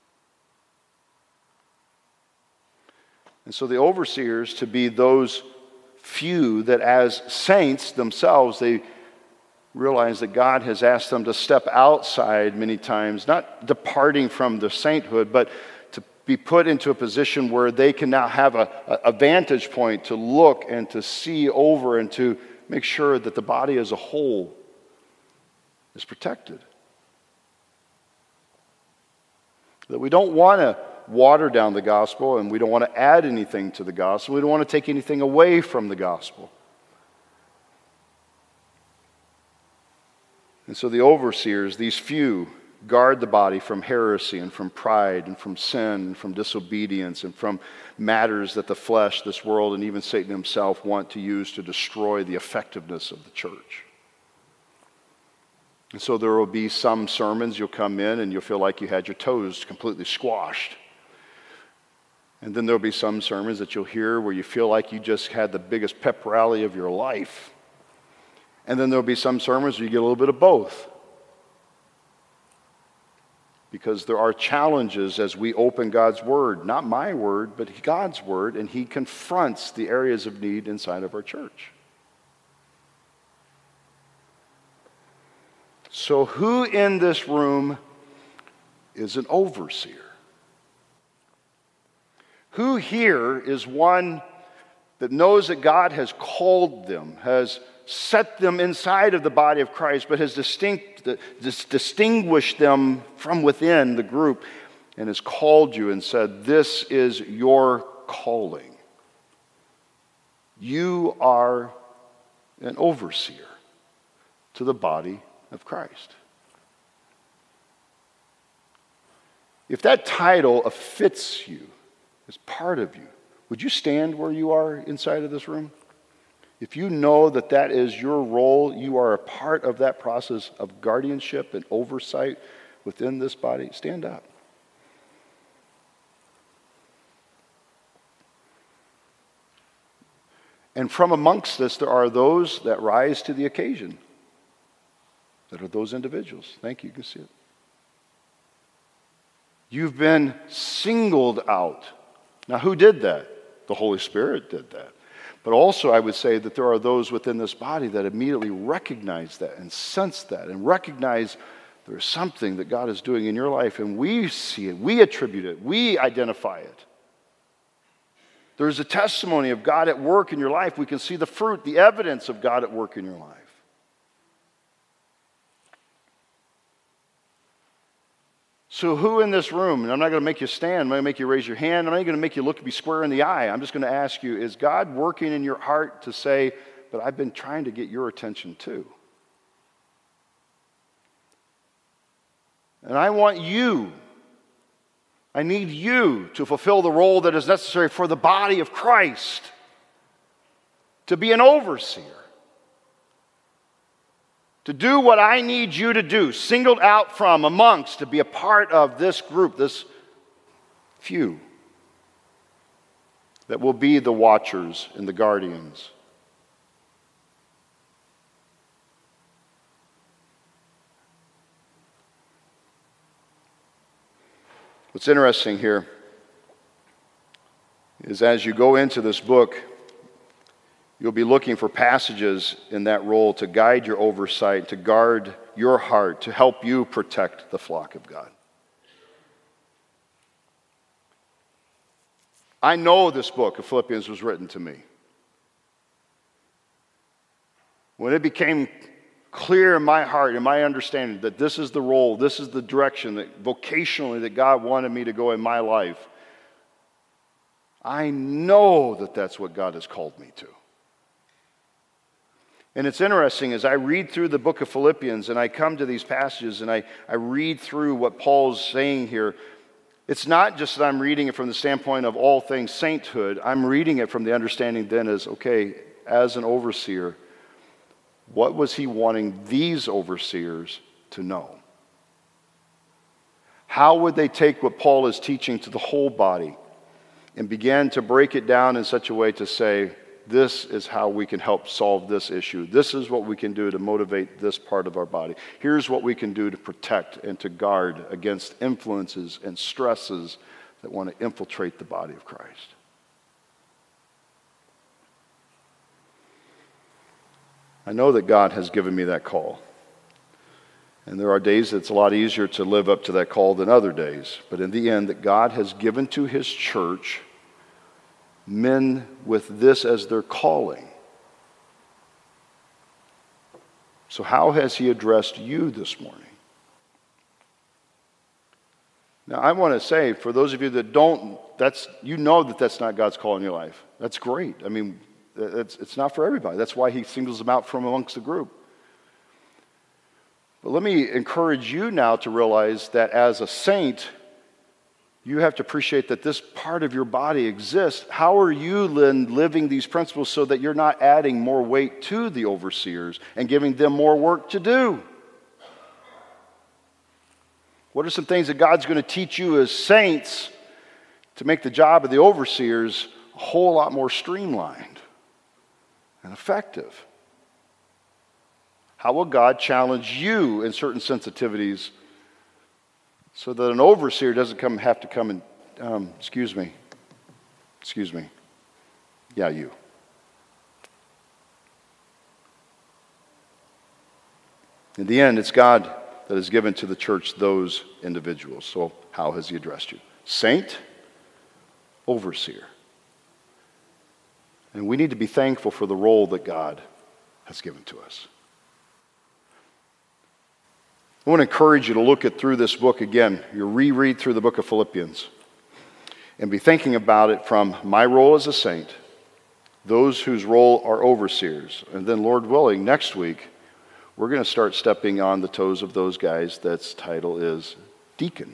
And so the overseers to be those few that as saints themselves, they realize that God has asked them to step outside many times, not departing from the sainthood, but to be put into a position where they can now have a vantage point to look and to see over and to make sure that the body as a whole is protected. That we don't want to water down the gospel, and we don't want to add anything to the gospel. We don't want to take anything away from the gospel. And so the overseers, these few, guard the body from heresy and from pride and from sin and from disobedience and from matters that the flesh, this world, and even Satan himself want to use to destroy the effectiveness of the church. And so there will be some sermons you'll come in and you'll feel like you had your toes completely squashed. And then there'll be some sermons that you'll hear where you feel like you just had the biggest pep rally of your life. And then there'll be some sermons where you get a little bit of both. Because there are challenges as we open God's Word. Not my Word, but God's Word. And He confronts the areas of need inside of our church. So who in this room is an overseer? Who here is one that knows that God has called them, has set them inside of the body of Christ, but has distinguished them from within the group and has called you and said, this is your calling. You are an overseer to the body of Christ. If that title fits you, as part of you, would you stand where you are inside of this room? If you know that that is your role, you are a part of that process of guardianship and oversight within this body, stand up. And from amongst us, there are those that rise to the occasion. That are those individuals. Thank you, you can see it. You've been singled out. Now, who did that? The Holy Spirit did that. But also, I would say that there are those within this body that immediately recognize that and sense that and recognize there's something that God is doing in your life, and we see it, we attribute it, we identify it. There's a testimony of God at work in your life. We can see the fruit, the evidence of God at work in your life. So who in this room, and I'm not going to make you stand, I'm not going to make you raise your hand, I'm not going to make you look me square in the eye. I'm just going to ask you, is God working in your heart to say, but I've been trying to get your attention too? And I want you, I need you to fulfill the role that is necessary for the body of Christ, to be an overseer. To do what I need you to do, singled out from amongst, to be a part of this group, this few, that will be the watchers and the guardians. What's interesting here is as you go into this book, you'll be looking for passages in that role to guide your oversight, to guard your heart, to help you protect the flock of God. I know this book of Philippians was written to me. When it became clear in my heart, in my understanding, that this is the role, this is the direction that vocationally that God wanted me to go in my life, I know that that's what God has called me to. And it's interesting, as I read through the book of Philippians and I come to these passages and I read through what Paul's saying here, It's not just that I'm reading it from the standpoint of all things sainthood. I'm reading it from the understanding then as, okay, as an overseer, what was he wanting these overseers to know? How would they take what Paul is teaching to the whole body and begin to break it down in such a way to say, this is how we can help solve this issue. This is what we can do to motivate this part of our body. Here's what we can do to protect and to guard against influences and stresses that want to infiltrate the body of Christ. I know that God has given me that call. And there are days that it's a lot easier to live up to that call than other days. But in the end, that God has given to his church men with this as their calling. So how has he addressed you this morning? Now, I want to say, for those of you that don't, you know that that's not God's call in your life. That's great. I mean, it's not for everybody. That's why he singles them out from amongst the group. But let me encourage you now to realize that as a saint, you have to appreciate that this part of your body exists. How are you then living these principles so that you're not adding more weight to the overseers and giving them more work to do? What are some things that God's going to teach you as saints to make the job of the overseers a whole lot more streamlined and effective? How will God challenge you in certain sensitivities so that an overseer doesn't have to come and, excuse me. Yeah, you. In the end, it's God that has given to the church those individuals. So how has he addressed you? Saint, overseer. And we need to be thankful for the role that God has given to us. I want to encourage you to look through this book again. You reread through the book of Philippians and be thinking about it from my role as a saint, those whose role are overseers, and then, Lord willing, next week, we're going to start stepping on the toes of those guys that's title is deacon.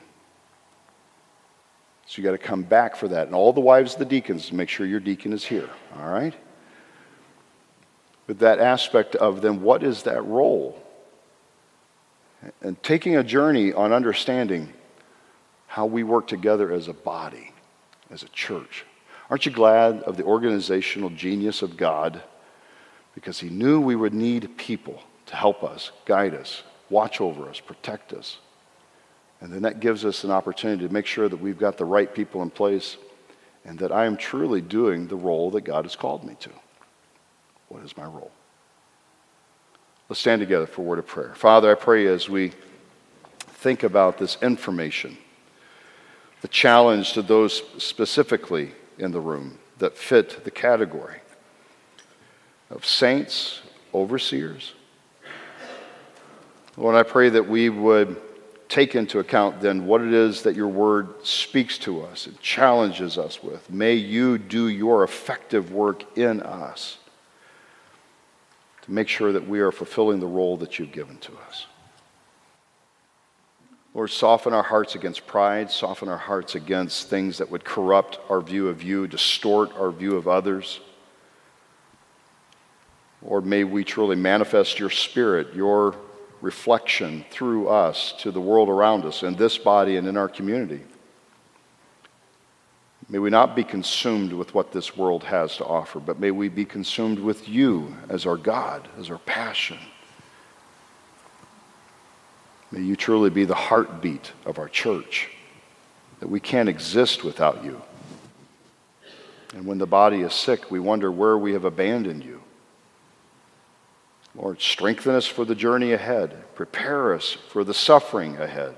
So you got to come back for that. And all the wives of the deacons, make sure your deacon is here, all right? But that aspect of then, what is that role? And taking a journey on understanding how we work together as a body, as a church. Aren't you glad of the organizational genius of God? Because he knew we would need people to help us, guide us, watch over us, protect us. And then that gives us an opportunity to make sure that we've got the right people in place and that I am truly doing the role that God has called me to. What is my role? Let's stand together for a word of prayer. Father, I pray as we think about this information, the challenge to those specifically in the room that fit the category of saints, overseers. Lord, I pray that we would take into account then what it is that your word speaks to us and challenges us with. May you do your effective work in us to make sure that we are fulfilling the role that you've given to us. Lord, soften our hearts against pride, soften our hearts against things that would corrupt our view of you, distort our view of others. Lord, may we truly manifest your spirit, your reflection through us to the world around us, in this body and in our community. May we not be consumed with what this world has to offer, but may we be consumed with you as our God, as our passion. May you truly be the heartbeat of our church, that we can't exist without you. And when the body is sick, we wonder where we have abandoned you. Lord, strengthen us for the journey ahead. Prepare us for the suffering ahead.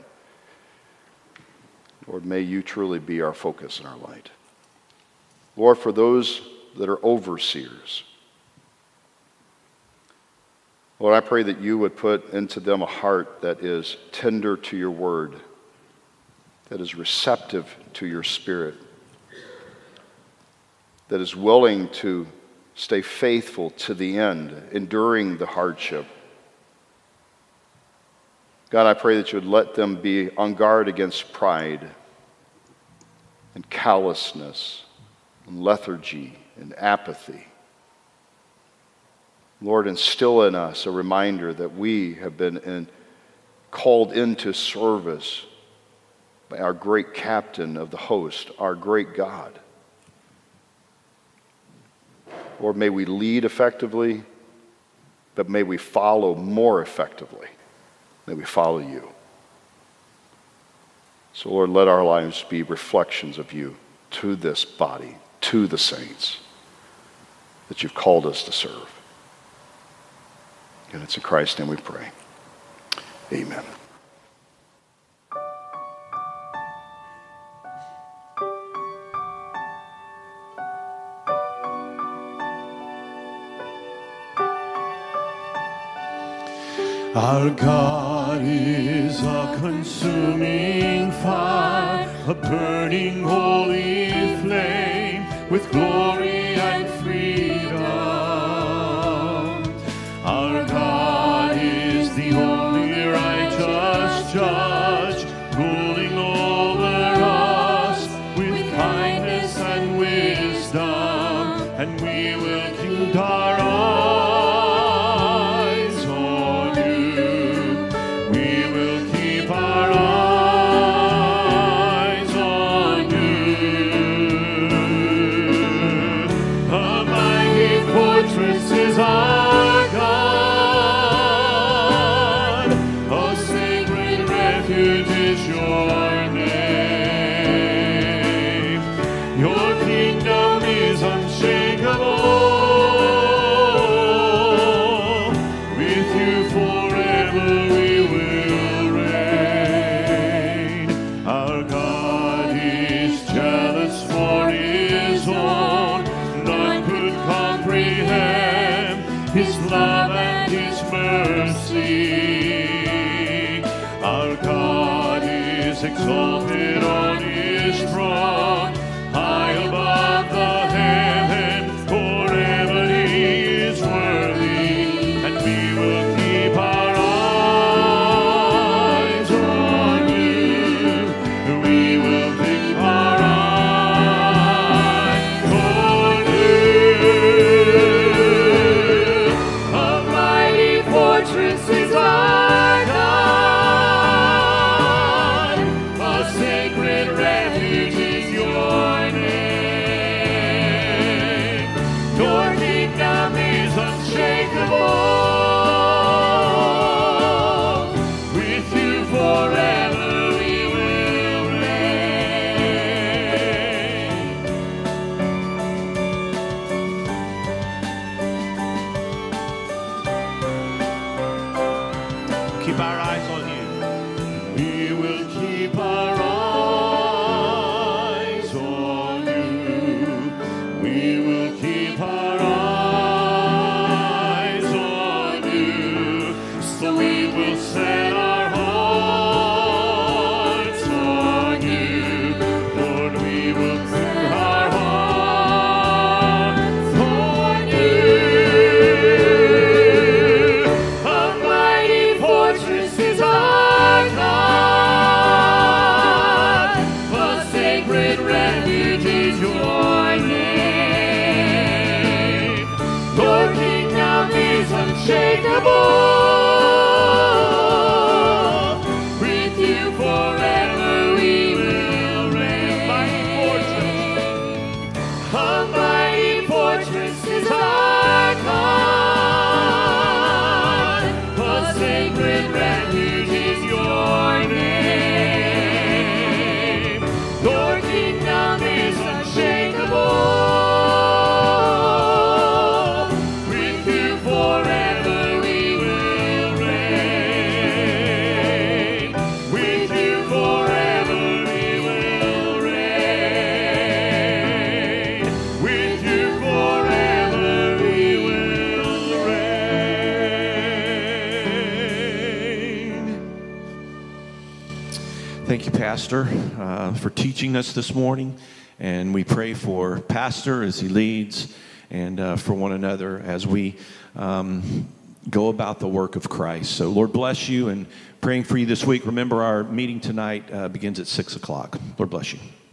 Lord, may you truly be our focus and our light. Lord, for those that are overseers, Lord, I pray that you would put into them a heart that is tender to your word, that is receptive to your spirit, that is willing to stay faithful to the end, enduring the hardship. God, I pray that you would let them be on guard against pride, and callousness and lethargy and apathy. Lord, instill in us a reminder that we have been called into service by our great captain of the host, our great God. Lord, may we lead effectively, but may we follow more effectively. May we follow you. So, Lord, let our lives be reflections of you to this body, to the saints that you've called us to serve. And it's in Christ's name we pray. Amen. Our God is a consuming fire, a burning holy flame with glory and freedom. Our God is the only righteous judge, ruling over us with kindness and wisdom, and we will keep our eyes on you. We will keep our eyes on you. A mighty fortress is our God, a sacred refuge is your name. Your kingdom is unshakable. With you forever we will reign. Our God is jealous for his own. None could comprehend his love and his mercy. Our God is exalted on his throne, high above the heaven. Forever he is worthy, and we will keep our eyes on you. We will keep our eyes on you. A mighty fortress is our God, a sacred refuge is your name. Your kingdom is unshakable. With you forever we will reign. Keep our eyes on you. We will keep our eyes on you. We will keep our eyes on you. So we will set our hearts on you. Lord, we will set our hearts on you. A mighty fortress is our God, a sacred refuge is your name. Your kingdom is unshakable. With you forever we will reign. Mighty fortress. A mighty fortress is our God, a sacred refuge is your name. Your kingdom is unshakable. With you forever we will reign. With you forever we will reign. With you forever we will reign. Thank you, Pastor, for teaching us this morning. And we pray for Pastor as he leads, and for one another as we go about the work of Christ. So Lord bless you, and praying for you this week. Remember, our meeting tonight begins at 6 o'clock. Lord bless you.